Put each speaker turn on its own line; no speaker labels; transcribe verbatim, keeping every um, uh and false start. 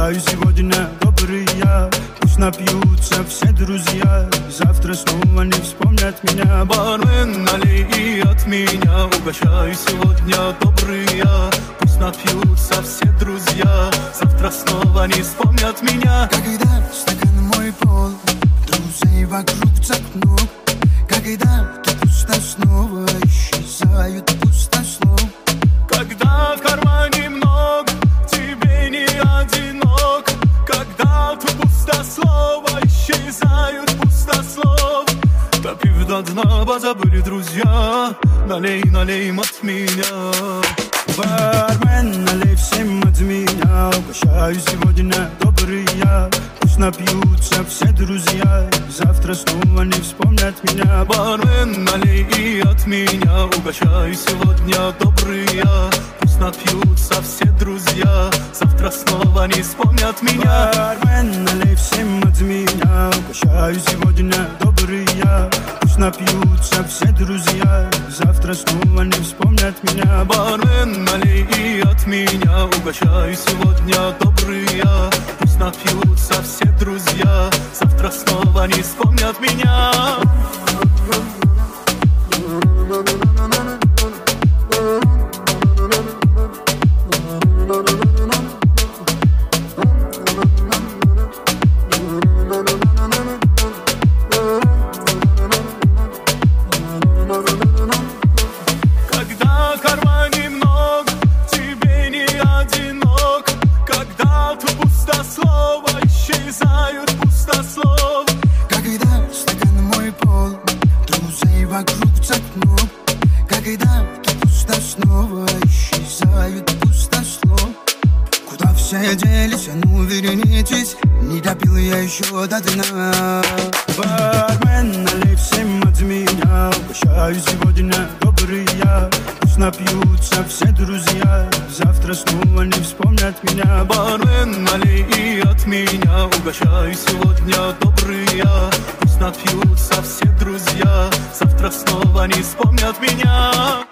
угощаю сегодня добрые. Пусть напьются все друзья, завтра снова не вспомнят меня.
Бармен, налей и от меня, угощаю сегодня добрые. Пусть напьются все друзья, завтра снова не вспомнят меня.
Когда стакан мой пол, друзей вокруг цепну. Когда ты пусто, снова исчезают пустослов.
Когда в кармане много, тебе не одинок. Когда тут пустослова, исчезают пустослов. Допив до дна, позабыли друзья. Налей, налей от меня.
Бармен, налей всем от меня, угощаю сегодня добрые. Пусть напьются все друзья, завтра снова не вспомнят меня.
Бармен, налей и от меня, угощаю сегодня добрые. Пусть напьются все друзья, завтра снова не вспомнят меня.
Бармен, налей всем от меня, угощаю сегодня добрые. Пусть напьются все друзья, завтра снова не вспомнят меня.
Бармен, налей и от меня, угощаю сегодня добрые. Пусть напьются все друзья, завтра снова не вспомнят меня. Когда в кармане много, тебе не одинок. Когда тут пустослова, исчезают пустослов.
Когда стакан мой пол, друзей вокруг цепну. Когда ты пусто, снова исчезают пустослов. Куда все делись, а ну вернитесь, не допил я еще до дна.
Бармен, налей всем от меня, угощаю сегодня добрые. Пусть напьются все друзья, завтра снова не вспомнят меня.
Бармен, налей и от меня, угощаю сегодня добрые. Пусть напьются все друзья, завтра снова не вспомнят меня.